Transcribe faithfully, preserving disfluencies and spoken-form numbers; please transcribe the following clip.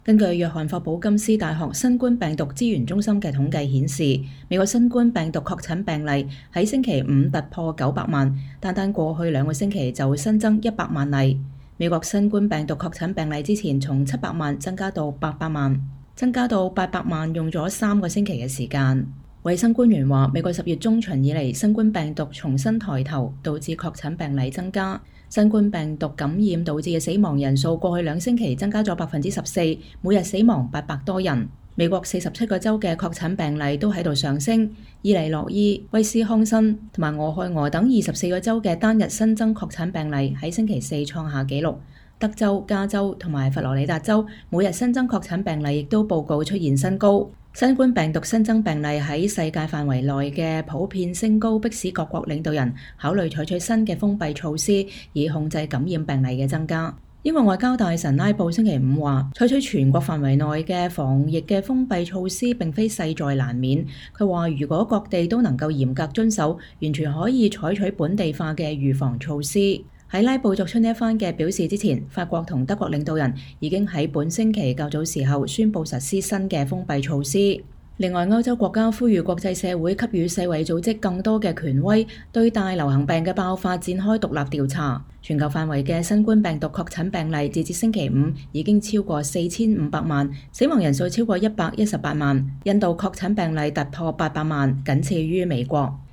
根據約翰霍普金斯大學新冠病毒資源中心嘅統計顯示，美國新冠病毒確診病例喺星期五突破九百萬，單單過去兩個星期就新增一百萬例。美國新冠病毒確診病例之前從七百萬增加到八百萬，增加到八百萬用咗三個星期嘅時間。衛生官員話，美國十月中旬以嚟，新冠病毒重新抬頭，導致確診病例增加。新冠病毒感染導致嘅死亡人數過去兩星期增加咗百分之十四，每日死亡八百多人。美國四十七個州嘅確診病例都喺度上升。伊利諾伊、威斯康辛同埋俄亥俄等二十四個州嘅單日新增確診病例喺星期四創下紀錄。德州、加州同埋佛羅里達州每日新增確診病例亦都報告出現新高。新冠病毒新增病例喺世界範圍內嘅普遍升高，迫使各國領導人考慮採取新嘅封閉措施，以控制感染病例嘅增加。英國外交大臣拉布星期五話，採取全國範圍內嘅防疫嘅封閉措施並非勢在難免。佢話，如果各地都能夠嚴格遵守，完全可以採取本地化嘅預防措施。喺拉布作出呢一番嘅表示之前，法國同德國領導人已經喺本星期較早時候宣布實施新嘅封閉措施。另外，歐洲國家呼籲國際社會給予世衛組織更多嘅權威，對大流行病嘅爆發展開獨立調查。全球範圍嘅新冠病毒確診病例截至星期五已經超過四千五百萬，死亡人數超過一百一十八萬。印度確診病例突破八百萬，僅次於美國。